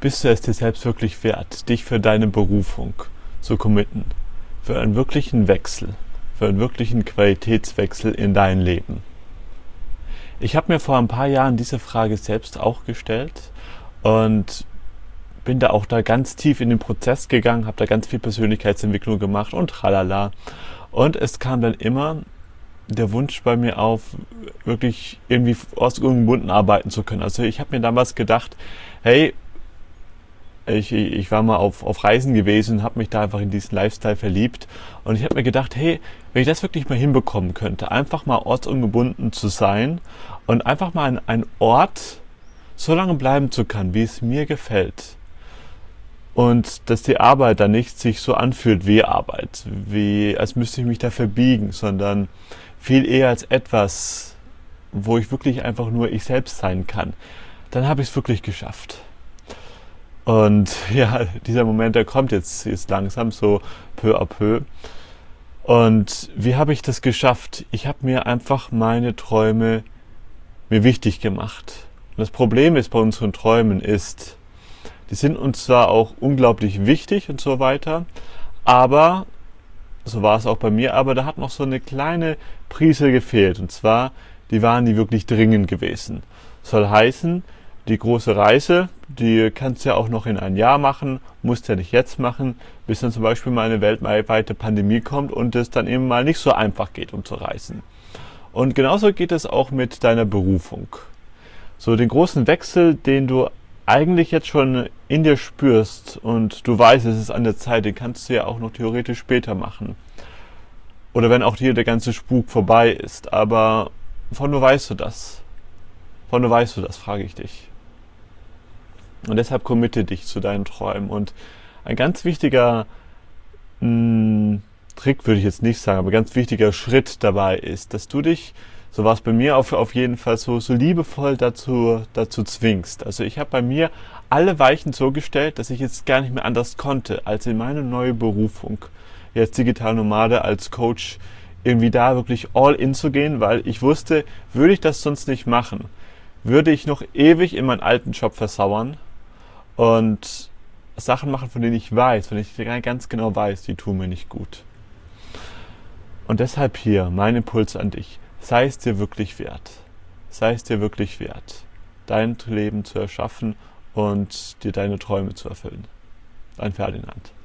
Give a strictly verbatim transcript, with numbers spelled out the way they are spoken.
bist du es dir selbst wirklich wert, dich für deine Berufung zu committen, für einen wirklichen Wechsel, für einen wirklichen Qualitätswechsel in dein Leben? Ich habe mir vor ein paar Jahren diese Frage selbst auch gestellt und bin da auch da ganz tief in den Prozess gegangen, habe da ganz viel Persönlichkeitsentwicklung gemacht und tralala. Und es kam dann immer der Wunsch bei mir auf, wirklich irgendwie ortsungebunden arbeiten zu können. Also ich habe mir damals gedacht, hey, ich, ich war mal auf, auf Reisen gewesen, habe mich da einfach in diesen Lifestyle verliebt und ich habe mir gedacht, hey, wenn ich das wirklich mal hinbekommen könnte, einfach mal ortsungebunden zu sein und einfach mal an einen Ort so lange bleiben zu können, wie es mir gefällt. Und dass die Arbeit dann nicht sich so anfühlt wie Arbeit, wie als müsste ich mich da verbiegen, sondern viel eher als etwas, wo ich wirklich einfach nur ich selbst sein kann. Dann habe ich es wirklich geschafft. Und ja, dieser Moment, der kommt jetzt, jetzt langsam so peu à peu. Und wie habe ich das geschafft? Ich habe mir einfach meine Träume mir wichtig gemacht. Und das Problem ist bei unseren Träumen ist, die sind uns zwar auch unglaublich wichtig und so weiter, aber, so war es auch bei mir, aber da hat noch so eine kleine Prise gefehlt. Und zwar, die waren die wirklich dringend gewesen. Soll heißen, die große Reise, die kannst du ja auch noch in ein Jahr machen, musst ja nicht jetzt machen, bis dann zum Beispiel mal eine weltweite Pandemie kommt und es dann eben mal nicht so einfach geht, um zu reisen. Und genauso geht es auch mit deiner Berufung. So den großen Wechsel, den du eigentlich jetzt schon in dir spürst und du weißt, es ist an der Zeit, den kannst du ja auch noch theoretisch später machen. Oder wenn auch hier der ganze Spuk vorbei ist. Aber von wo weißt du das? Von wo weißt du das, frage ich dich. Und deshalb committe dich zu deinen Träumen. Und ein ganz wichtiger mh, Trick würde ich jetzt nicht sagen, aber ganz wichtiger Schritt dabei ist, dass du dich, so war es bei mir auf, auf jeden Fall so, so liebevoll dazu, dazu zwingst. Also ich habe bei mir alle Weichen so gestellt, dass ich jetzt gar nicht mehr anders konnte, als in meine neue Berufung, jetzt Digital Nomade als Coach, irgendwie da wirklich all in zu gehen, weil ich wusste, würde ich das sonst nicht machen, würde ich noch ewig in meinen alten Job versauern und Sachen machen, von denen ich weiß, von denen ich ganz genau weiß, die tun mir nicht gut. Und deshalb hier mein Impuls an dich. Sei es dir wirklich wert. Sei es dir wirklich wert, dein Leben zu erschaffen und dir deine Träume zu erfüllen. Dein Ferdinand.